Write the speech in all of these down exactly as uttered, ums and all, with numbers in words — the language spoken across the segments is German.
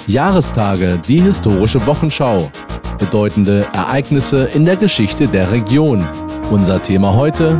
Jahrestage, die historische Wochenschau. Bedeutende Ereignisse in der Geschichte der Region. Unser Thema heute: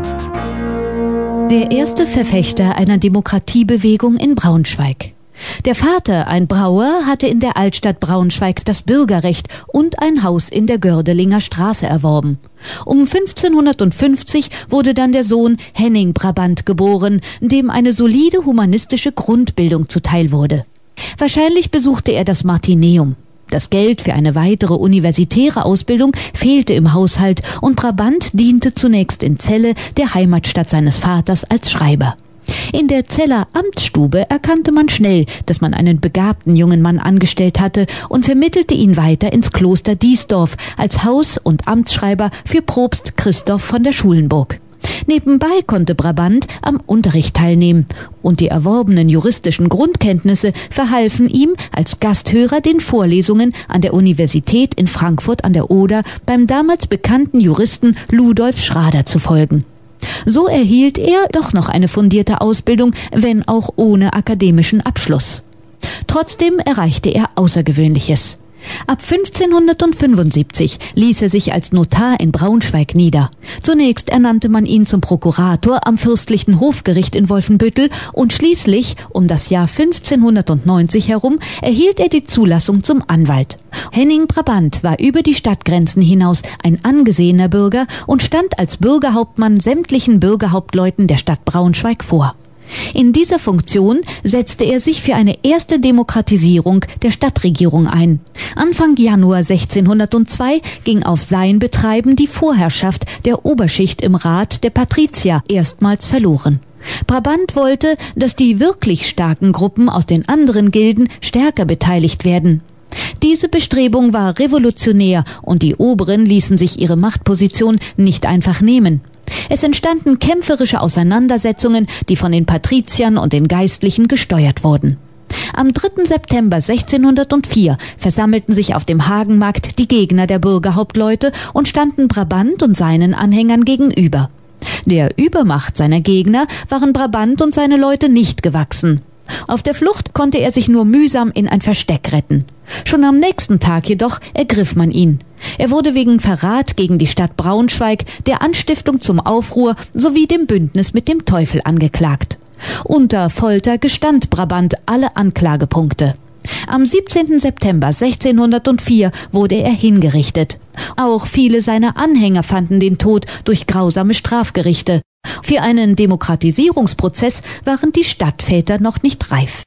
Der erste Verfechter einer Demokratiebewegung in Braunschweig. Der Vater, ein Brauer, hatte in der Altstadt Braunschweig das Bürgerrecht und ein Haus in der Gördelinger Straße erworben. Um fünfzehnhundertfünfzig wurde dann der Sohn Henning Brabant geboren, dem eine solide humanistische Grundbildung zuteil wurde. Wahrscheinlich besuchte er das Martineum. Das Geld für eine weitere universitäre Ausbildung fehlte im Haushalt und Brabant diente zunächst in Celle, der Heimatstadt seines Vaters, als Schreiber. In der Celler Amtsstube erkannte man schnell, dass man einen begabten jungen Mann angestellt hatte und vermittelte ihn weiter ins Kloster Diesdorf als Haus- und Amtsschreiber für Propst Christoph von der Schulenburg. Nebenbei konnte Brabant am Unterricht teilnehmen und die erworbenen juristischen Grundkenntnisse verhalfen ihm als Gasthörer den Vorlesungen an der Universität in Frankfurt an der Oder beim damals bekannten Juristen Ludolf Schrader zu folgen. So erhielt er doch noch eine fundierte Ausbildung, wenn auch ohne akademischen Abschluss. Trotzdem erreichte er Außergewöhnliches. Ab fünfzehnhundertfünfundsiebzig ließ er sich als Notar in Braunschweig nieder. Zunächst ernannte man ihn zum Prokurator am fürstlichen Hofgericht in Wolfenbüttel und schließlich, um das Jahr fünfzehnhundertneunzig herum, erhielt er die Zulassung zum Anwalt. Henning Brabant war über die Stadtgrenzen hinaus ein angesehener Bürger und stand als Bürgerhauptmann sämtlichen Bürgerhauptleuten der Stadt Braunschweig vor. In dieser Funktion setzte er sich für eine erste Demokratisierung der Stadtregierung ein. Anfang Januar sechzehnhundertzwei ging auf sein Betreiben die Vorherrschaft der Oberschicht im Rat der Patrizier erstmals verloren. Brabant wollte, dass die wirklich starken Gruppen aus den anderen Gilden stärker beteiligt werden. Diese Bestrebung war revolutionär und die Oberen ließen sich ihre Machtposition nicht einfach nehmen. Es entstanden kämpferische Auseinandersetzungen, die von den Patriziern und den Geistlichen gesteuert wurden. Am dritten September sechzehnhundertvier versammelten sich auf dem Hagenmarkt die Gegner der Bürgerhauptleute und standen Brabant und seinen Anhängern gegenüber. Der Übermacht seiner Gegner waren Brabant und seine Leute nicht gewachsen. Auf der Flucht konnte er sich nur mühsam in ein Versteck retten. Schon am nächsten Tag jedoch ergriff man ihn. Er wurde wegen Verrat gegen die Stadt Braunschweig, der Anstiftung zum Aufruhr sowie dem Bündnis mit dem Teufel angeklagt. Unter Folter gestand Brabant alle Anklagepunkte. Am siebzehnten September sechzehnhundertvier wurde er hingerichtet. Auch viele seiner Anhänger fanden den Tod durch grausame Strafgerichte. Für einen Demokratisierungsprozess waren die Stadtväter noch nicht reif.